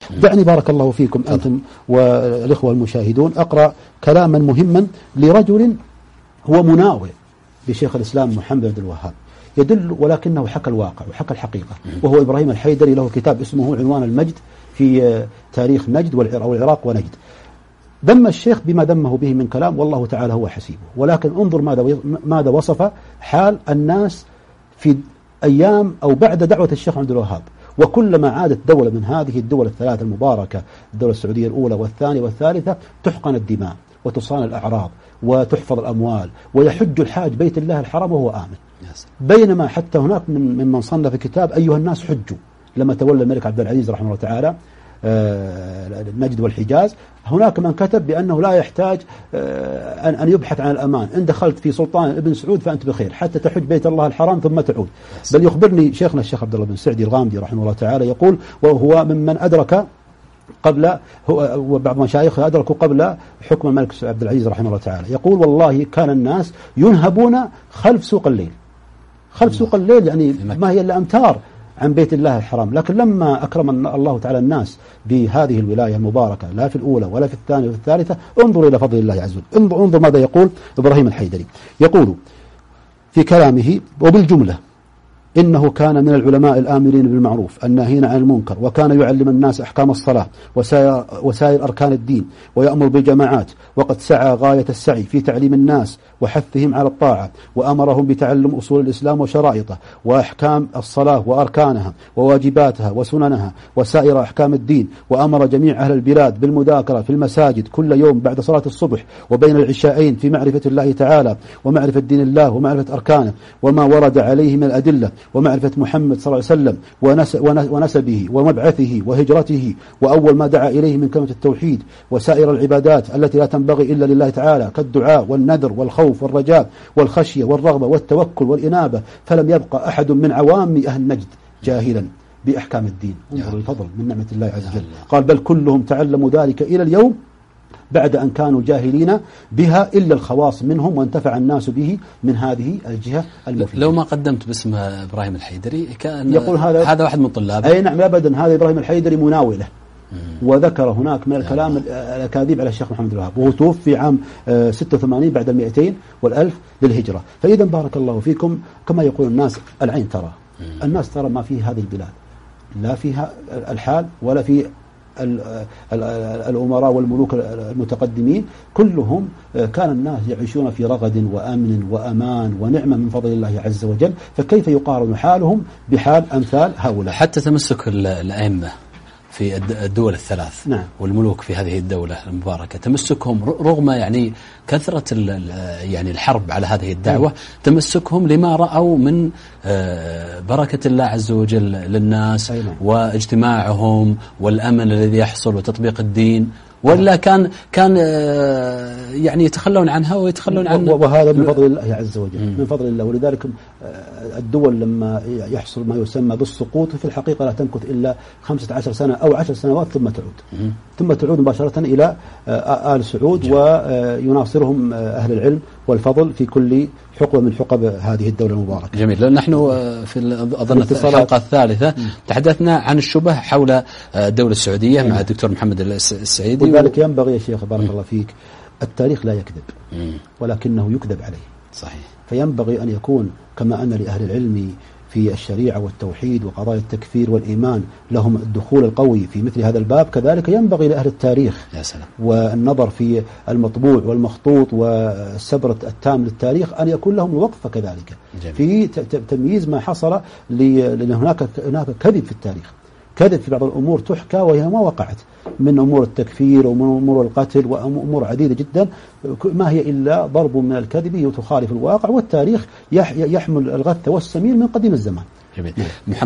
دعني بارك الله فيكم أنتم والإخوة المشاهدون أقرأ كلاما مهما لرجل هو مناوئ لشيخ الإسلام محمد بن الوهاب، يدل ولكنه حكى الواقع وحكى الحقيقة، وهو إبراهيم الحيدري، له كتاب اسمه عنوان المجد في تاريخ نجد والعراق ونجد. دم الشيخ بما دمه به من كلام، والله تعالى هو حسيبه، ولكن انظر ماذا وصف حال الناس في أيام أو بعد دعوة الشيخ عبد الوهاب. وكلما عادت دولة من هذه الدول الثلاث المباركة، الدولة السعودية الأولى والثانية والثالثة، تحقن الدماء وتصان الأعراض وتحفظ الأموال ويحج الحاج بيت الله الحرام وهو آمن. بينما حتى هناك من صنف كتاب أيها الناس حجوا، لما تولى الملك عبد العزيز رحمه الله تعالى نجد والحجاز، هناك من كتب بأنه لا يحتاج أن يبحث عن الأمان، إن دخلت في سلطان ابن سعود فأنت بخير حتى تحج بيت الله الحرام ثم تعود. بل يخبرني شيخنا الشيخ عبد الله بن سعدي الغامدي رحمه الله تعالى يقول، وهو ممن أدرك قبل، هو وبعض مشايخه أدركوا قبل حكم الملك عبد العزيز رحمه الله تعالى، يقول والله كان الناس ينهبون خلف سوق الليل، خلف سوق الليل يعني ما هي إلا أمتار عن بيت الله الحرام. لكن لما أكرم الله تعالى الناس بهذه الولاية المباركة، لا في الأولى ولا في الثانية وفي الثالثة، انظر إلى فضل الله عز وجل. انظر ماذا يقول إبراهيم الحيدري، يقول في كلامه: وبالجملة إنه كان من العلماء الآمرين بالمعروف الناهين عن المنكر، وكان يعلم الناس أحكام الصلاة وسائر أركان الدين، ويأمر بالجماعات، وقد سعى غاية السعي في تعليم الناس وحثهم على الطاعة، وأمرهم بتعلم أصول الإسلام وشرائطه وأحكام الصلاة وأركانها وواجباتها وسننها وسائر أحكام الدين، وأمر جميع أهل البلاد بالمذاكرة في المساجد كل يوم بعد صلاة الصبح وبين العشاءين في معرفة الله تعالى ومعرفة دين الله ومعرفة أركانه وما ورد عليه من الأدلة، ومعرفة محمد صلى الله عليه وسلم ونسبه ومبعثه وهجرته وأول ما دعا إليه من كلمة التوحيد، وسائر العبادات التي لا تنبغي إلا لله تعالى كالدعاء والنذر والخوف والرجاء والخشية والرغبة والتوكل والإنابة، فلم يبقى أحد من عوام أهل نجد جاهلا بأحكام الدين. انظر الفضل من نعمة الله عز وجل. قال: بل كلهم تعلموا ذلك إلى اليوم بعد أن كانوا جاهلين بها إلا الخواص منهم، وانتفع الناس به من هذه الجهة المفيدة. لو ما قدمت باسم إبراهيم الحيدري كان يقول هذا واحد من طلابه. أي نعم أبدا، هذا إبراهيم الحيدري مناوله. وذكر هناك من الكلام الأكاذيب على الشيخ محمد الوهاب، وهو توفي عام 86 بعد 200 والألف للهجرة. فإذا بارك الله فيكم، كما يقول الناس العين ترى، الناس ترى ما في هذه البلاد، لا فيها الحال ولا في الأمراء والملوك المتقدمين، كلهم كان الناس يعيشون في رغد وأمن وأمان ونعمة من فضل الله عز وجل، فكيف يقارن حالهم بحال أمثال هؤلاء؟ حتى تمسك الأئمة في الدول الثلاث، نعم، والملوك في هذه الدولة المباركة، تمسكهم رغم يعني كثرة يعني الحرب على هذه الدعوة، تمسكهم لما رأوا من بركة الله عز وجل للناس واجتماعهم والأمن الذي يحصل وتطبيق الدين، ولا كان يعني يتخلون عنها ويتخلون عنها. وهذا من فضل الله عز وجل، من فضل الله. ولذلك الدول لما يحصل ما يسمى بالسقوط في الحقيقة لا تمكث إلا 15 سنة أو 10 سنوات ثم تعود مباشرة إلى آل سعود، ويناصرهم أهل العلم والفضل في كل حقبة من حقب هذه الدولة المباركة. جميل. نحن في أظن الحلقة الثالثة تحدثنا عن الشبه حول الدولة السعودية مع الدكتور محمد السعيدي. ولذلك ينبغي يا شيخ بارك الله فيك، التاريخ لا يكذب ولكنه يكذب عليه. صحيح. فينبغي أن يكون كما أن لأهل العلم في الشريعة والتوحيد وقضايا التكفير والإيمان لهم الدخول القوي في مثل هذا الباب، كذلك ينبغي لأهل التاريخ يا سلام. والنظر في المطبوع والمخطوط والسبرة التام للتاريخ أن يكون لهم الوقفة كذلك في تمييز ما حصل، لأن هناك كذب في التاريخ، كذب في بعض الأمور تحكى وهي ما وقعت، من أمور التكفير ومن أمور القتل وأمور عديدة جدا، ما هي إلا ضرب من الكذب وتخالف الواقع، والتاريخ يحمل الغث والسمين من قديم الزمان. جميل.